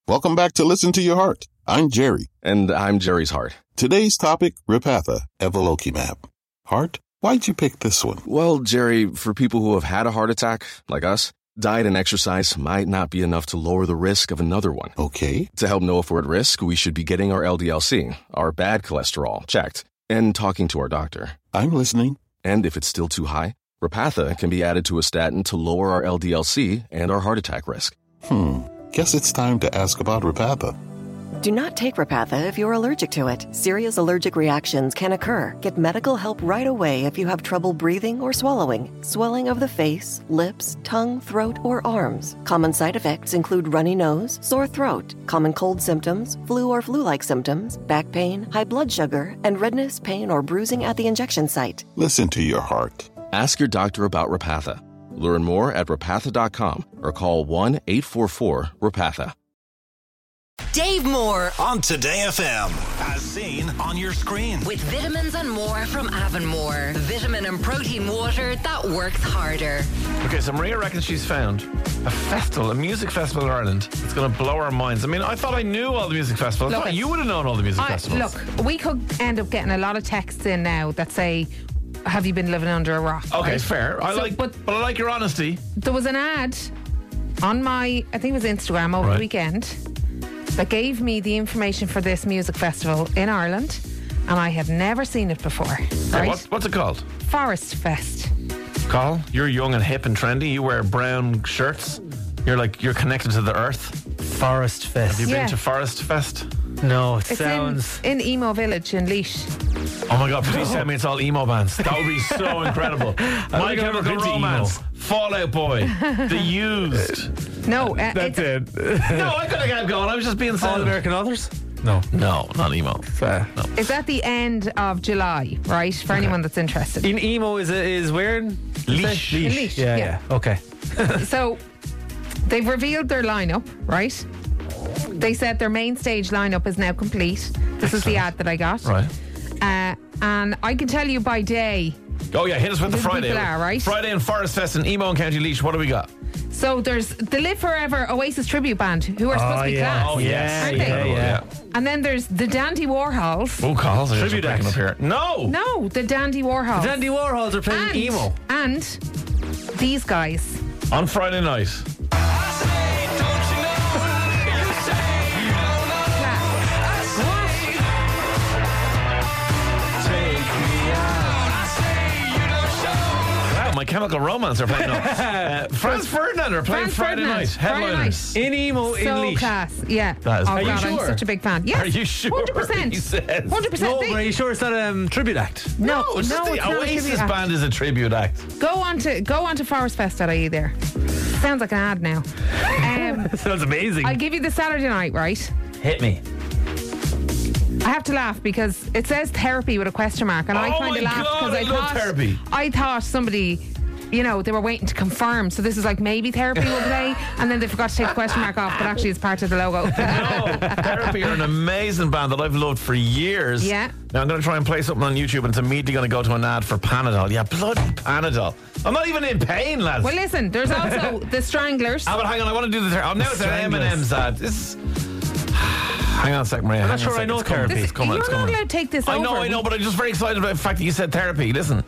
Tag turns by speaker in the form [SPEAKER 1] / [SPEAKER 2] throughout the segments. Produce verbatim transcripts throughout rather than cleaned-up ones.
[SPEAKER 1] Welcome back to Listen to Your Heart. I'm Jerry.
[SPEAKER 2] And I'm Jerry's heart.
[SPEAKER 1] Today's topic, Repatha, Evolocumab. Heart, why'd you pick this one?
[SPEAKER 2] Well, Jerry, for people who have had a heart attack, like us, diet and exercise might not be enough to lower the risk of another one.
[SPEAKER 1] Okay.
[SPEAKER 2] To help know if we're at risk, we should be getting our L D L C, our bad cholesterol, checked, and talking to our doctor.
[SPEAKER 1] I'm listening.
[SPEAKER 2] And if it's still too high, Repatha can be added to a statin to lower our L D L C and our heart attack risk.
[SPEAKER 1] Hmm. Guess it's time to ask about Repatha.
[SPEAKER 3] Do not take Repatha if you're allergic to it. Serious allergic reactions can occur. Get medical help right away if you have trouble breathing or swallowing, swelling of the face, lips, tongue, throat, or arms. Common side effects include runny nose, sore throat, common cold symptoms, flu or flu-like symptoms, back pain, high blood sugar, and redness, pain, or bruising at the injection site.
[SPEAKER 1] Listen to your heart.
[SPEAKER 2] Ask your doctor about Repatha. Learn more at repatha dot com or call one eight four four repatha.
[SPEAKER 4] Dave Moore
[SPEAKER 5] on Today F M, as seen on your screen.
[SPEAKER 4] With vitamins and more from Avonmore. Vitamin and protein water that works harder.
[SPEAKER 6] Okay, so Maria reckons she's found a festival, a music festival in Ireland that's going to blow our minds. I mean, I thought I knew all the music festivals. I
[SPEAKER 7] Look,
[SPEAKER 6] thought you would have known all the music
[SPEAKER 7] I,
[SPEAKER 6] festivals.
[SPEAKER 7] Look, we could end up getting a lot of texts in now that say, have you been living under a rock?
[SPEAKER 6] Okay,
[SPEAKER 7] right?
[SPEAKER 6] fair. I
[SPEAKER 7] So,
[SPEAKER 6] like,
[SPEAKER 7] but
[SPEAKER 6] but I like your honesty.
[SPEAKER 7] there was an ad on my, I think it was Instagram over
[SPEAKER 6] Right.
[SPEAKER 7] the weekend, that gave me the information for this music festival in Ireland, and I had never seen it before.
[SPEAKER 6] Yeah,
[SPEAKER 7] Right?
[SPEAKER 6] what, what's it called?
[SPEAKER 7] Forest Fest.
[SPEAKER 6] Carl, you're young and hip and trendy. You wear brown shirts. You're like, you're connected to the earth.
[SPEAKER 8] Forest Fest.
[SPEAKER 6] Have you
[SPEAKER 7] Yeah.
[SPEAKER 6] been to Forest Fest?
[SPEAKER 8] No, it
[SPEAKER 7] It's
[SPEAKER 8] sounds.
[SPEAKER 7] in, in Emo Village in Leash.
[SPEAKER 6] Oh my God, please tell me it's all emo bands. That would be so incredible. My
[SPEAKER 8] think I've ever
[SPEAKER 6] Chemical
[SPEAKER 8] been to
[SPEAKER 6] Romance,
[SPEAKER 8] emo.
[SPEAKER 6] Fall Out Boy, The Used.
[SPEAKER 7] No, uh,
[SPEAKER 8] That's
[SPEAKER 7] it's,
[SPEAKER 8] it.
[SPEAKER 6] No, I could have kept going. I was just being
[SPEAKER 8] All
[SPEAKER 6] silent.
[SPEAKER 8] American authors? No.
[SPEAKER 6] No, not emo.
[SPEAKER 8] Fair.
[SPEAKER 6] No.
[SPEAKER 7] it's at the end of July, right? For anyone that's interested.
[SPEAKER 8] In emo is is wearing
[SPEAKER 6] Leash.
[SPEAKER 8] Leash.
[SPEAKER 7] Leash,
[SPEAKER 8] Yeah,
[SPEAKER 7] yeah.
[SPEAKER 8] yeah. Okay.
[SPEAKER 7] So they've revealed their lineup, right? They said their main stage lineup is now complete. This is the ad that I got.
[SPEAKER 6] Right.
[SPEAKER 7] Uh, and I can tell you by day.
[SPEAKER 6] Oh yeah, hit us with the
[SPEAKER 7] Who the
[SPEAKER 6] Friday.
[SPEAKER 7] people are, right?
[SPEAKER 6] Friday and Forest Fest in Emo and County Leash. What do we got?
[SPEAKER 7] So there's the Live Forever Oasis tribute band, who are supposed to be
[SPEAKER 8] yeah.
[SPEAKER 7] class.
[SPEAKER 6] Oh yes,
[SPEAKER 7] aren't they?
[SPEAKER 8] yeah, yeah.
[SPEAKER 7] And then there's the Dandy Warhols.
[SPEAKER 6] Oh, Carl's
[SPEAKER 8] Tribute act.
[SPEAKER 6] up here. No.
[SPEAKER 7] No, the Dandy Warhols.
[SPEAKER 8] Dandy Warhols are playing
[SPEAKER 7] and,
[SPEAKER 8] emo.
[SPEAKER 7] And these guys.
[SPEAKER 6] On Friday night. Wow, My Chemical Romance are playing. No. Uh, Franz Ferdinand are playing
[SPEAKER 7] Franz
[SPEAKER 6] Friday
[SPEAKER 7] Ferdinand,
[SPEAKER 6] night.
[SPEAKER 7] Friday
[SPEAKER 6] Headliners.
[SPEAKER 8] In emo, in
[SPEAKER 7] So
[SPEAKER 8] Leash.
[SPEAKER 7] class, yeah.
[SPEAKER 6] That is-
[SPEAKER 7] oh
[SPEAKER 6] Are you
[SPEAKER 7] God, I'm
[SPEAKER 6] sure?
[SPEAKER 7] such a big fan. Yes.
[SPEAKER 6] Are you sure?
[SPEAKER 7] Hundred percent.
[SPEAKER 6] He says.
[SPEAKER 7] Hundred percent.
[SPEAKER 8] No, but are you sure it's not a um, tribute act?
[SPEAKER 7] No,
[SPEAKER 6] No, it's
[SPEAKER 7] no,
[SPEAKER 6] just the
[SPEAKER 7] it's not a
[SPEAKER 6] Oasis
[SPEAKER 7] tribute act.
[SPEAKER 6] band is a tribute act.
[SPEAKER 7] Go on to go on to forestfest dot I E there. Sounds like an ad now. Um,
[SPEAKER 8] Sounds amazing.
[SPEAKER 7] I'll give you the Saturday night, right?
[SPEAKER 8] Hit me.
[SPEAKER 7] I have to laugh because it says therapy with a question mark, and I
[SPEAKER 6] Oh
[SPEAKER 7] kind
[SPEAKER 6] my
[SPEAKER 7] of laughed
[SPEAKER 6] God,
[SPEAKER 7] because
[SPEAKER 6] I
[SPEAKER 7] I,
[SPEAKER 6] love
[SPEAKER 7] thought
[SPEAKER 6] therapy.
[SPEAKER 7] I thought somebody, you know, they were waiting to confirm. So this is like maybe therapy will play, and then they forgot to take the question mark off, but actually it's part of the logo.
[SPEAKER 6] No, Therapy are an amazing band that I've loved for years.
[SPEAKER 7] Yeah.
[SPEAKER 6] Now I'm going to try and play something on YouTube, and it's immediately going to go to an ad for Panadol. Yeah, bloody Panadol. I'm not even in pain, lads.
[SPEAKER 7] Well, listen, there's also the Stranglers.
[SPEAKER 6] Ah, but hang on, I want to do the therapy. Oh, now it's an M and M's ad. This. Hang on a second, Maria.
[SPEAKER 8] I'm
[SPEAKER 6] Hang
[SPEAKER 8] not
[SPEAKER 6] on a
[SPEAKER 8] sure I
[SPEAKER 6] second.
[SPEAKER 8] know
[SPEAKER 6] It's coming.
[SPEAKER 8] therapy.
[SPEAKER 7] This-
[SPEAKER 6] It's coming.
[SPEAKER 7] you're
[SPEAKER 6] It's
[SPEAKER 7] not
[SPEAKER 6] coming.
[SPEAKER 7] allowed to take this
[SPEAKER 6] I
[SPEAKER 7] over.
[SPEAKER 6] know, I know, but I'm just very excited about the fact that you said therapy. Listen.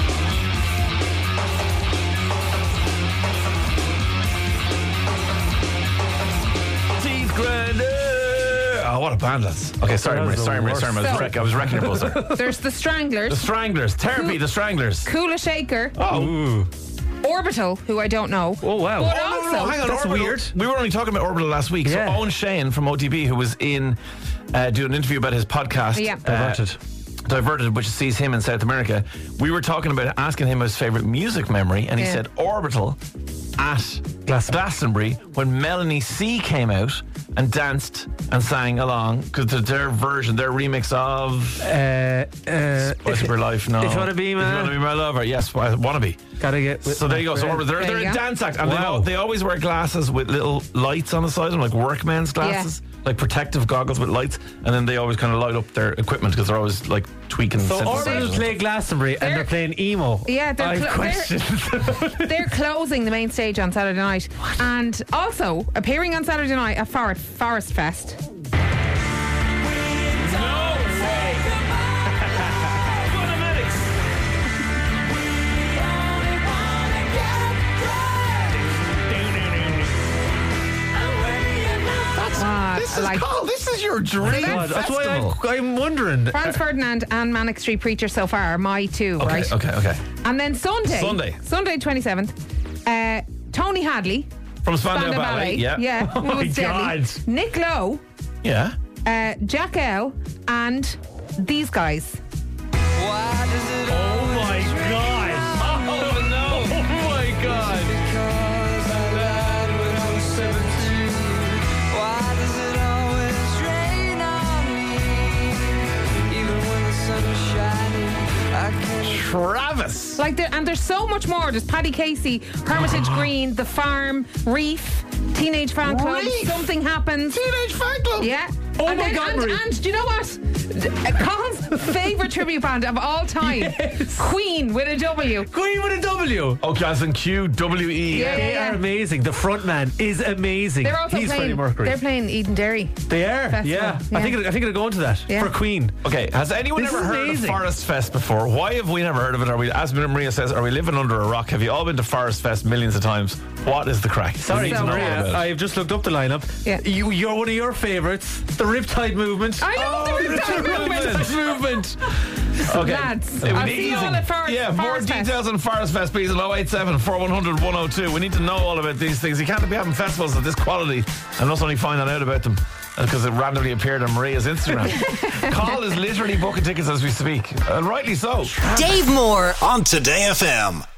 [SPEAKER 6] Teeth grinder. Oh, what a band that's. Okay, sorry,
[SPEAKER 8] That
[SPEAKER 6] Maria.
[SPEAKER 8] was the
[SPEAKER 6] Sorry, Maria. Sorry, Maria. I was
[SPEAKER 7] worst.
[SPEAKER 6] wreck- I was wrecking your buzzer.
[SPEAKER 7] There's the
[SPEAKER 6] The
[SPEAKER 7] Stranglers,
[SPEAKER 6] Stranglers. Therapy, the Stranglers.
[SPEAKER 7] Kula Shaker,
[SPEAKER 6] Oh.
[SPEAKER 7] Orbital, who I don't know.
[SPEAKER 8] Oh, wow.
[SPEAKER 7] But
[SPEAKER 6] Oh, no, no, no,
[SPEAKER 7] also,
[SPEAKER 6] hang on.
[SPEAKER 8] That's
[SPEAKER 6] Orbital.
[SPEAKER 8] weird.
[SPEAKER 6] We were only talking about Orbital last week.
[SPEAKER 8] Yeah.
[SPEAKER 6] So Owen Shane from O T B, who was in uh, doing an interview about his podcast,
[SPEAKER 7] Yeah.
[SPEAKER 6] uh,
[SPEAKER 8] Diverted.
[SPEAKER 6] Diverted, which sees him in South America. We were talking about asking him his favourite music memory, and he
[SPEAKER 7] Yeah.
[SPEAKER 6] said Orbital at
[SPEAKER 8] Glastonbury.
[SPEAKER 6] Glastonbury when Melanie C came out and danced and sang along because their version, their remix of
[SPEAKER 8] Uh, uh,
[SPEAKER 6] Spice Up Your Life. No,
[SPEAKER 8] if you wanna be
[SPEAKER 6] If
[SPEAKER 8] my-
[SPEAKER 6] you wanna be my lover, yes, I wanna be.
[SPEAKER 8] gotta get.
[SPEAKER 6] So there you go. So Orbital, they're,
[SPEAKER 7] There
[SPEAKER 6] they're
[SPEAKER 7] you
[SPEAKER 6] a
[SPEAKER 7] go.
[SPEAKER 6] dance act, and they,
[SPEAKER 8] Wow.
[SPEAKER 6] al- they always wear glasses with little lights on the side of them, like workmen's glasses, like protective goggles with lights, and then they always kind of light up their equipment because they're always like tweaking.
[SPEAKER 8] So Orbital
[SPEAKER 6] synthesizers.
[SPEAKER 8] play Glastonbury and
[SPEAKER 7] They're-
[SPEAKER 8] they're playing emo.
[SPEAKER 7] Yeah, they're
[SPEAKER 8] I have
[SPEAKER 7] cl-
[SPEAKER 8] questions.
[SPEAKER 7] they're closing the main stage stage on Saturday night. And also appearing on Saturday night at Forest, Forest Fest. Ah,
[SPEAKER 6] This is
[SPEAKER 7] like
[SPEAKER 6] called, this is your dream
[SPEAKER 8] God, that's why
[SPEAKER 6] festival.
[SPEAKER 8] I, I'm wondering.
[SPEAKER 7] Franz Ferdinand and Manic Street Preacher so far are my two,
[SPEAKER 6] Okay,
[SPEAKER 7] right?
[SPEAKER 6] okay, okay.
[SPEAKER 7] And then Sunday,
[SPEAKER 6] Sunday.
[SPEAKER 7] Sunday twenty-seventh, uh, Tony Hadley,
[SPEAKER 6] From Spandau
[SPEAKER 7] Spandau
[SPEAKER 6] Ballet, yeah.
[SPEAKER 7] yeah,
[SPEAKER 8] Oh
[SPEAKER 7] who
[SPEAKER 8] my
[SPEAKER 7] was deadly.
[SPEAKER 8] God.
[SPEAKER 7] Nick Lowe,
[SPEAKER 6] Yeah.
[SPEAKER 7] uh, Jack L, and these guys.
[SPEAKER 8] Oh my God.
[SPEAKER 6] Oh, no.
[SPEAKER 8] Oh my God.
[SPEAKER 6] Travis.
[SPEAKER 7] Like, there, and there's so much more. There's Paddy Casey, Hermitage Green, The Farm, Reef, Teenage Fan Club,
[SPEAKER 6] Reef?
[SPEAKER 7] Something Happens.
[SPEAKER 6] Teenage Fan Club.
[SPEAKER 7] Yeah.
[SPEAKER 8] Oh
[SPEAKER 7] and
[SPEAKER 8] my
[SPEAKER 7] then,
[SPEAKER 8] God,
[SPEAKER 7] and,
[SPEAKER 8] Marie.
[SPEAKER 7] and do you know what? Uh, Colin's favourite tribute band of all time,
[SPEAKER 8] Yes.
[SPEAKER 7] Queen with a W.
[SPEAKER 8] Queen with a W.
[SPEAKER 6] Okay, as in Q W E.
[SPEAKER 7] Yeah,
[SPEAKER 8] They
[SPEAKER 7] yeah.
[SPEAKER 8] are amazing. The front man is amazing.
[SPEAKER 7] They're also
[SPEAKER 8] He's Freddie
[SPEAKER 7] playing.
[SPEAKER 8] Mercury.
[SPEAKER 7] They're playing Eden Dairy.
[SPEAKER 8] They are.
[SPEAKER 7] Festival,
[SPEAKER 8] Yeah.
[SPEAKER 7] yeah.
[SPEAKER 8] I think it, I think it'll go into that
[SPEAKER 7] Yeah.
[SPEAKER 8] for Queen.
[SPEAKER 6] Okay, has anyone
[SPEAKER 8] This
[SPEAKER 6] ever
[SPEAKER 8] is
[SPEAKER 6] heard
[SPEAKER 8] amazing.
[SPEAKER 6] of Forest Fest before? Why have we never heard of it? Are we, as Maria says, are we living under a rock? Have you all been to Forest Fest millions of times? What is the crack?
[SPEAKER 8] Sorry,
[SPEAKER 6] We need to know all
[SPEAKER 8] Maria.
[SPEAKER 6] about it.
[SPEAKER 8] I've just looked up the lineup.
[SPEAKER 7] Yeah.
[SPEAKER 8] You, you're one of your favourites, the Riptide Movement.
[SPEAKER 7] I love
[SPEAKER 6] Oh,
[SPEAKER 7] the Riptide Movement.
[SPEAKER 6] movement. Okay.
[SPEAKER 7] Lads,
[SPEAKER 6] We
[SPEAKER 7] I'll
[SPEAKER 6] need-
[SPEAKER 7] see you all at Forest,
[SPEAKER 6] Yeah, more
[SPEAKER 7] Forest Fest.
[SPEAKER 6] details on Forest Fest, please, at oh eight seven, four one hundred, one oh two. We need to know all about these things. You can't be having festivals of this quality and us only finding out about them because it randomly appeared on Maria's Instagram. Carl is literally booking tickets as we speak, and rightly so.
[SPEAKER 4] Dave Moore
[SPEAKER 5] On Today F M.